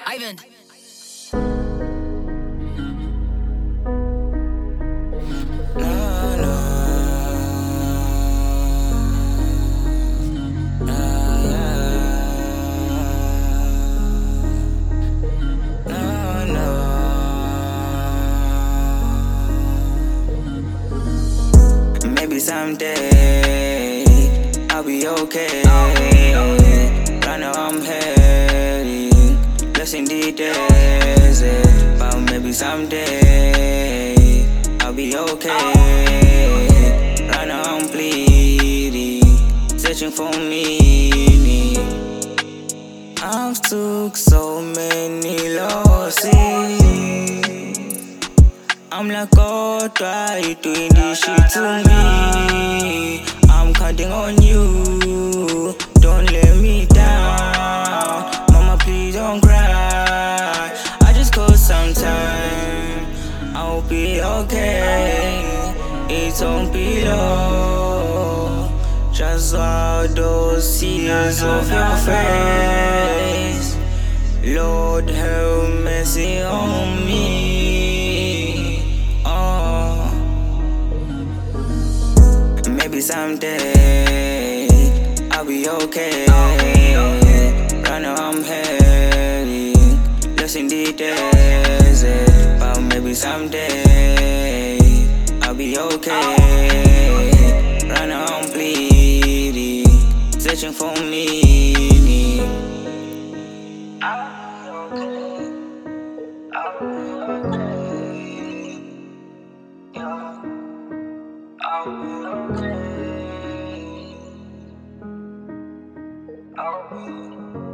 Ivan. Maybe someday I'll be okay. Right now I'm heading, lost in the desert. But maybe someday I'll be okay. Right now I'm pleading, searching for meaning. I've took so many losses. I'm like, God, why you doing this shit to me? I'm counting on you, don't let me down. Mama, please don't cry. I just call some time, I'll be okay. It won't be long. Just wipe those tears off your face. Lord, have mercy on me. Maybe someday I'll be okay. Right now I'm heading, lost in the desert. But maybe someday I'll be okay. Right now I'm pleading, searching for meaning. I'll be okay. I'll be okay. Yeah. I'll be okay. I'll be